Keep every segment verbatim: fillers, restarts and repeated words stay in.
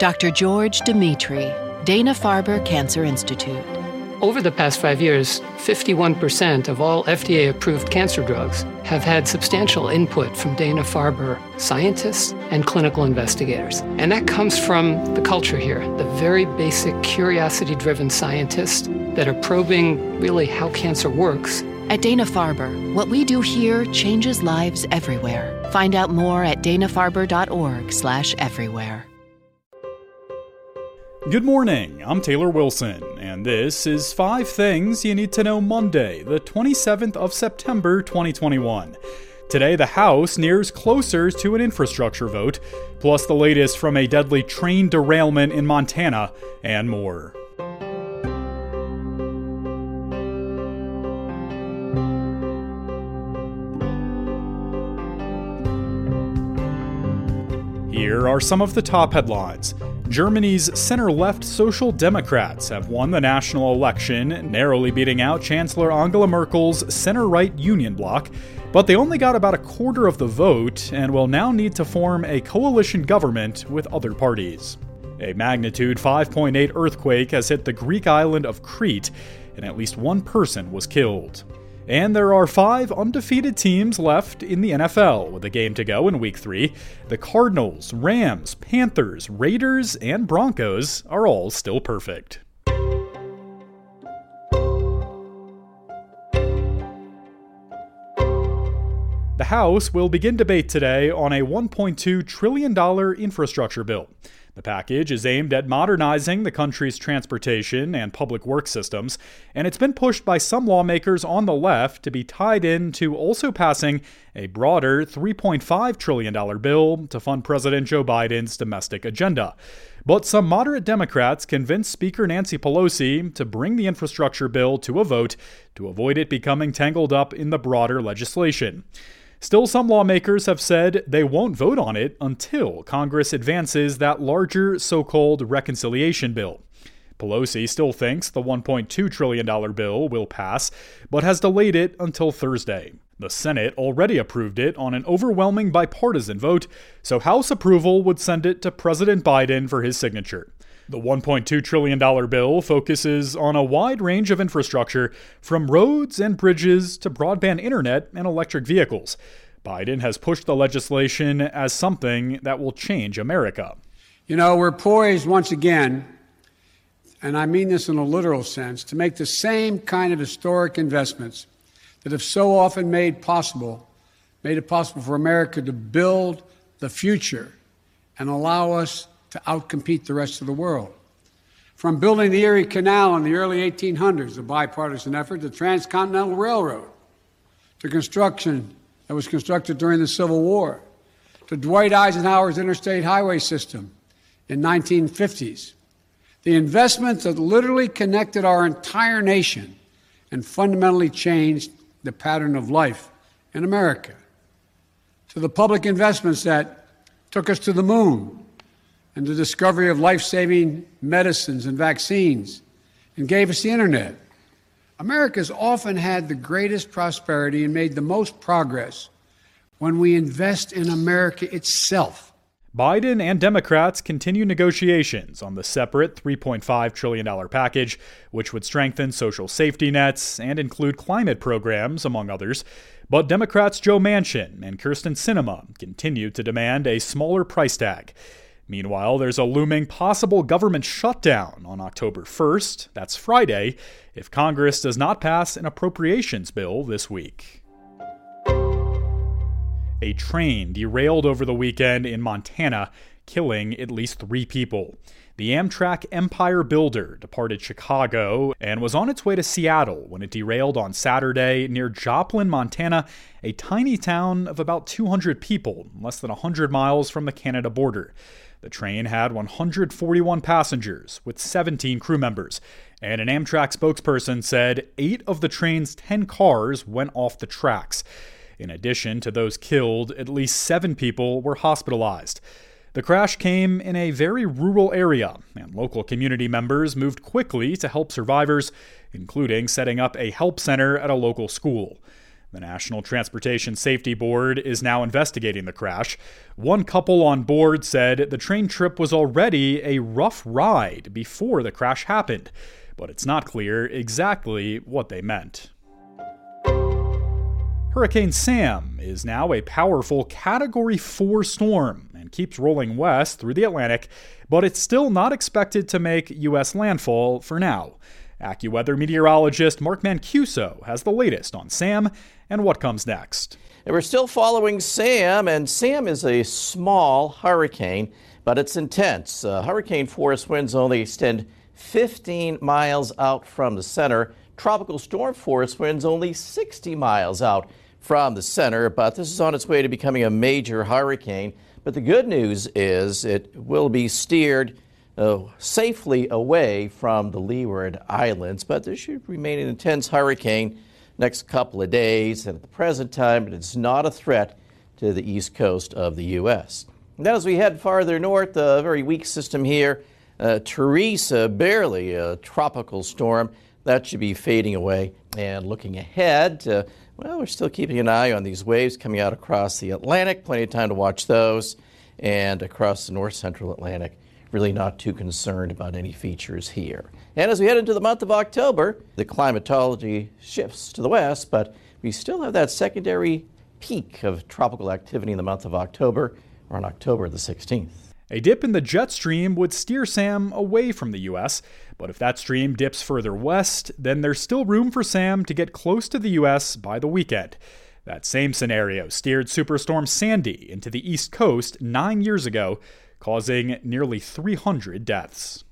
Doctor George Dimitri, Dana-Farber Cancer Institute. Over the past five years, fifty-one percent of all F D A-approved cancer drugs have had substantial input from Dana-Farber scientists and clinical investigators. And that comes from the culture here, the very basic curiosity-driven scientists that are probing really how cancer works. At Dana-Farber, what we do here changes lives everywhere. Find out more at dana farber dot org slash everywhere. Good morning, I'm Taylor Wilson, and this is five Things You Need to Know Monday, the twenty-seventh of September, twenty twenty-one. Today, the House nears closer to an infrastructure vote, plus the latest from a deadly train derailment in Montana, and more. Here are some of the top headlines. Germany's center-left Social Democrats have won the national election, narrowly beating out Chancellor Angela Merkel's center-right Union bloc, but they only got about a quarter of the vote and will now need to form a coalition government with other parties. A magnitude five point eight earthquake has hit the Greek island of Crete, and at least one person was killed. And there are five undefeated teams left in the N F L with a game to go in Week three. The Cardinals, Rams, Panthers, Raiders, and Broncos are all still perfect. The House will begin debate today on a one point two trillion dollars infrastructure bill. The package is aimed at modernizing the country's transportation and public works systems, and it's been pushed by some lawmakers on the left to be tied in to also passing a broader three point five trillion dollars bill to fund President Joe Biden's domestic agenda. But some moderate Democrats convinced Speaker Nancy Pelosi to bring the infrastructure bill to a vote to avoid it becoming tangled up in the broader legislation. Still, some lawmakers have said they won't vote on it until Congress advances that larger so-called reconciliation bill. Pelosi still thinks the one point two trillion dollars bill will pass, but has delayed it until Thursday. The Senate already approved it on an overwhelming bipartisan vote, so House approval would send it to President Biden for his signature. The one point two trillion dollars bill focuses on a wide range of infrastructure, from roads and bridges to broadband internet and electric vehicles. Biden has pushed the legislation as something that will change America. You know, we're poised once again, and I mean this in a literal sense, to make the same kind of historic investments that have so often made possible, made it possible for America to build the future and allow us to outcompete the rest of the world. From building the Erie Canal in the early eighteen hundreds, a bipartisan effort, the Transcontinental Railroad, to construction that was constructed during the Civil War, to Dwight Eisenhower's interstate highway system in nineteen fifties, the investments that literally connected our entire nation and fundamentally changed the pattern of life in America, to the public investments that took us to the moon, and the discovery of life-saving medicines and vaccines, and gave us the internet. America's often had the greatest prosperity and made the most progress when we invest in America itself. Biden and Democrats continue negotiations on the separate three point five trillion dollars package, which would strengthen social safety nets and include climate programs, among others. But Democrats Joe Manchin and Kyrsten Sinema continue to demand a smaller price tag. Meanwhile, there's a looming possible government shutdown on October first, that's Friday, if Congress does not pass an appropriations bill this week. A train derailed over the weekend in Montana, killing at least three people. The Amtrak Empire Builder departed Chicago and was on its way to Seattle when it derailed on Saturday near Joplin, Montana, a tiny town of about two hundred people, less than one hundred miles from the Canada border. The train had one hundred forty-one passengers with seventeen crew members, and an Amtrak spokesperson said eight of the train's ten cars went off the tracks. In addition to those killed, at least seven people were hospitalized. The crash came in a very rural area, and local community members moved quickly to help survivors, including setting up a help center at a local school. The National Transportation Safety Board is now investigating the crash. One couple on board said the train trip was already a rough ride before the crash happened, but it's not clear exactly what they meant. Hurricane Sam is now a powerful Category four storm and keeps rolling west through the Atlantic, but it's still not expected to make U S landfall for now. AccuWeather meteorologist Mark Mancuso has the latest on Sam and what comes next. And we're still following Sam, and Sam is a small hurricane, but it's intense. Uh, hurricane force winds only extend fifteen miles out from the center. Tropical storm force winds only sixty miles out from the center, but this is on its way to becoming a major hurricane. But the good news is it will be steered uh, safely away from the Leeward Islands, but this should remain an intense hurricane next couple of days, and at the present time it's not a threat to the east coast of the U S. Now as we head farther north, a very weak system here, uh, Teresa, barely a tropical storm, that should be fading away. And looking ahead, uh, well, we're still keeping an eye on these waves coming out across the Atlantic. Plenty of time to watch those. And across the north central Atlantic, really not too concerned about any features here. And as we head into the month of October, the climatology shifts to the west, but we still have that secondary peak of tropical activity in the month of October, or on October the sixteenth. A dip in the jet stream would steer Sam away from the U S, but if that stream dips further west, then there's still room for Sam to get close to the U S by the weekend. That same scenario steered Superstorm Sandy into the East Coast nine years ago, causing nearly three hundred deaths.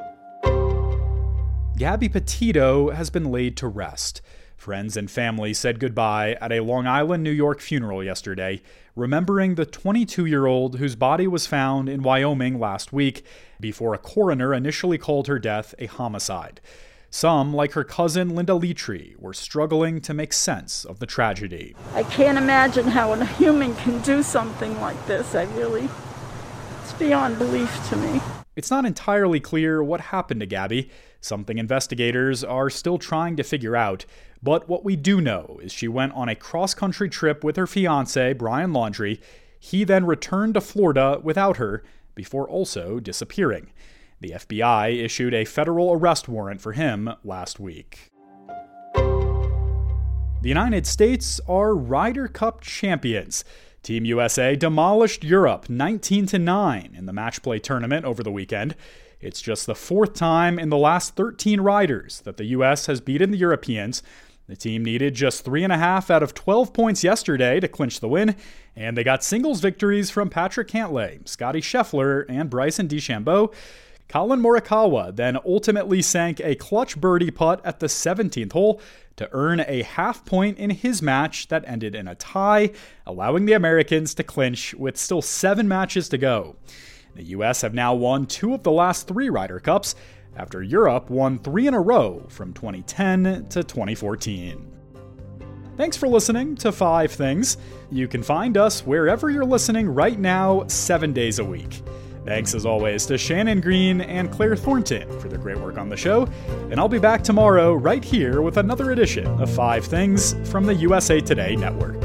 Gabby Petito has been laid to rest. Friends and family said goodbye at a Long Island, New York funeral yesterday, remembering the twenty-two-year-old whose body was found in Wyoming last week before a coroner initially called her death a homicide. Some, like her cousin Linda Litri, were struggling to make sense of the tragedy. I can't imagine how a human can do something like this. I really, it's beyond belief to me. It's not entirely clear what happened to Gabby, something investigators are still trying to figure out. But what we do know is she went on a cross-country trip with her fiancé, Brian Laundrie. He then returned to Florida without her before also disappearing. The F B I issued a federal arrest warrant for him last week. The United States are Ryder Cup champions. Team U S A demolished Europe nineteen to nine in the match play tournament over the weekend. It's just the fourth time in the last thirteen riders that the U S has beaten the Europeans. The team needed just three and a half out of twelve points yesterday to clinch the win, and they got singles victories from Patrick Cantlay, Scotty Scheffler, and Bryson DeChambeau. Colin Morikawa then ultimately sank a clutch birdie putt at the seventeenth hole to earn a half point in his match that ended in a tie, allowing the Americans to clinch with still seven matches to go. The U S have now won two of the last three Ryder Cups, after Europe won three in a row from twenty ten to twenty fourteen. Thanks for listening to Five Things. You can find us wherever you're listening right now, seven days a week. Thanks as always to Shannon Green and Claire Thornton for their great work on the show, and I'll be back tomorrow right here with another edition of Five Things from the U S A Today Network.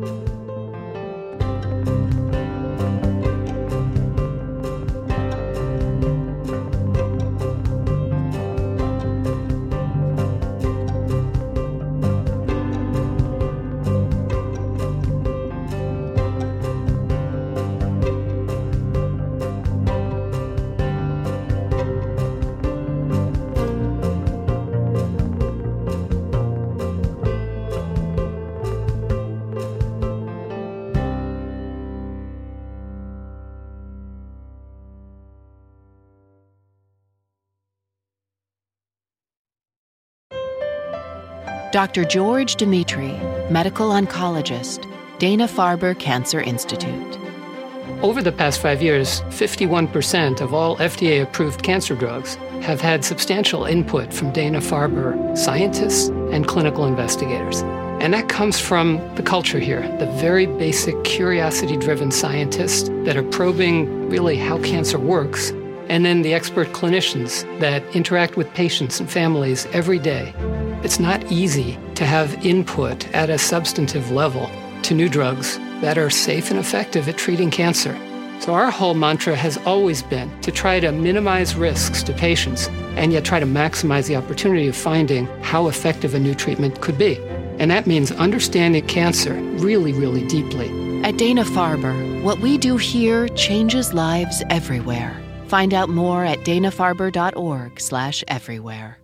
Doctor George Dimitri, medical oncologist, Dana-Farber Cancer Institute. Over the past five years, fifty-one percent of all F D A-approved cancer drugs have had substantial input from Dana-Farber scientists and clinical investigators. And that comes from the culture here, the very basic curiosity-driven scientists that are probing really how cancer works, and then the expert clinicians that interact with patients and families every day. It's not easy to have input at a substantive level to new drugs that are safe and effective at treating cancer. So our whole mantra has always been to try to minimize risks to patients and yet try to maximize the opportunity of finding how effective a new treatment could be. And that means understanding cancer really, really deeply. At Dana-Farber, what we do here changes lives everywhere. Find out more at dana farber dot org slash everywhere.